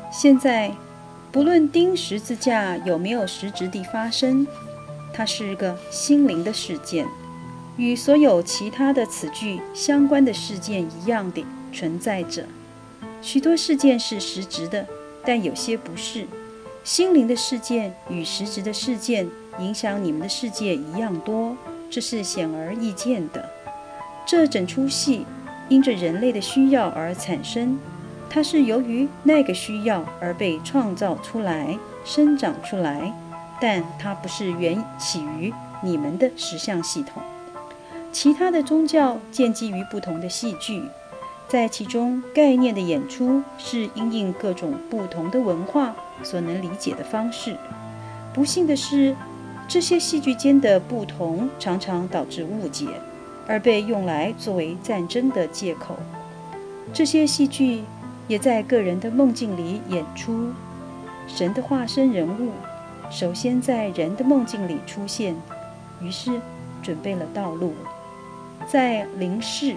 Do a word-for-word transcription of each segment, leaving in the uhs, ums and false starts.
现在，不论钉十字架有没有实质地发生，它是个心灵的事件，与所有其他的此句相关的事件一样地存在着。许多事件是实质的，但有些不是。心灵的事件与实质的事件影响你们的世界一样多，这是显而易见的。这整出戏因着人类的需要而产生，它是由于那个需要而被创造出来、生长出来，但它不是源起于你们的实相系统。其他的宗教建基于不同的戏剧，在其中概念的演出是因应各种不同的文化所能理解的方式。不幸的是，这些戏剧间的不同常常导致误解，而被用来作为战争的借口。这些戏剧也在个人的梦境里演出。神的化身人物首先在人的梦境里出现，于是准备了道路。在灵视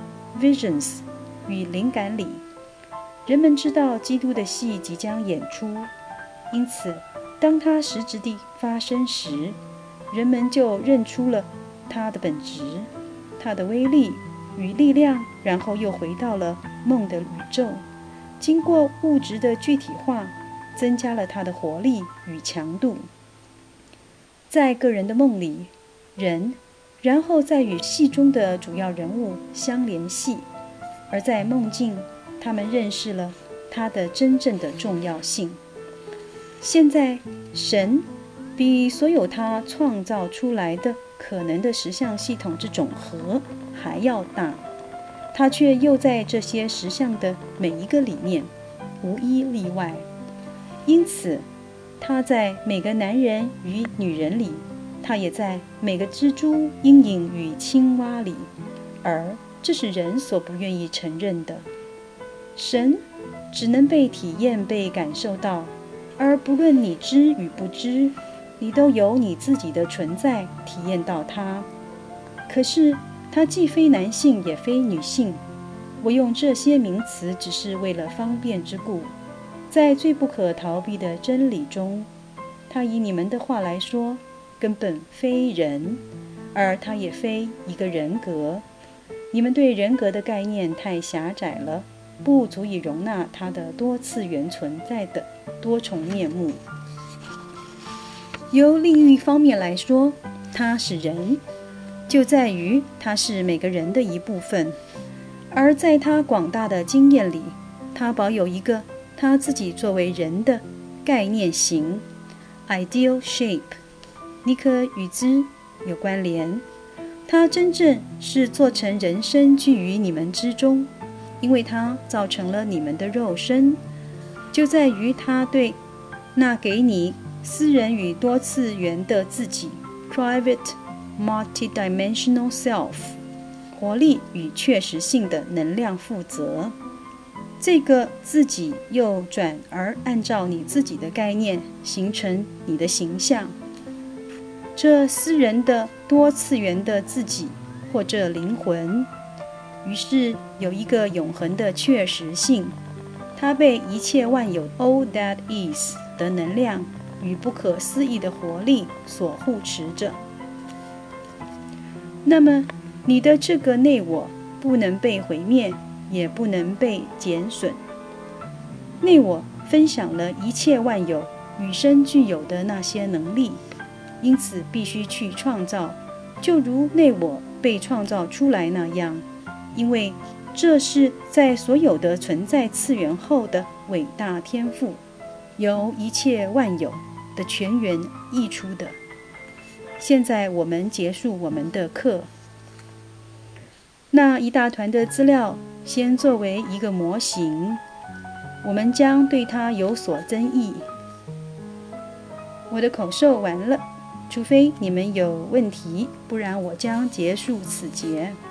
visions 与灵感里，人们知道基督的戏即将演出，因此当它实质地发生时，人们就认出了它的本质、它的威力与力量，然后又回到了梦的宇宙，经过物质的具体化，增加了它的活力与强度。在个人的梦里，人然后再与戏中的主要人物相联系，而在梦境，他们认识了它的真正的重要性。现在，神比所有他创造出来的可能的实相系统之总和还要大，他却又在这些实相的每一个里面，无一例外。因此，他在每个男人与女人里，他也在每个蜘蛛、阴影与青蛙里，而这是人所不愿意承认的。神只能被体验、被感受到，而不论你知与不知，你都有你自己的存在体验到它。可是它既非男性也非女性，我用这些名词只是为了方便之故。在最不可逃避的真理中，它以你们的话来说，根本非人，而它也非一个人格。你们对人格的概念太狭窄了，不足以容纳它的多次元存在的多重面目。由另一方面来说，它是人，就在于它是每个人的一部分，而在他广大的经验里，他保有一个他自己作为人的概念型 ideal shape。 你可与之有关联，它真正是做成人身居于你们之中，因为它造成了你们的肉身，就在于它对那给你私人与多次元的自己 private multidimensional self 活力与确实性的能量负责。这个自己又转而按照你自己的概念形成你的形象。这私人的多次元的自己或者灵魂，于是有一个永恒的确实性，它被一切万有 all that is 的能量与不可思议的活力所护持着。那么你的这个内我不能被毁灭，也不能被减损。内我分享了一切万有与生俱有的那些能力，因此必须去创造，就如内我被创造出来那样，因为这是在所有的存在次元后的伟大天赋，由一切万有的泉源溢出的。现在我们结束我们的课。那一大团的资料先作为一个模型，我们将对它有所增益。我的口授完了，除非你们有问题，不然我将结束此节。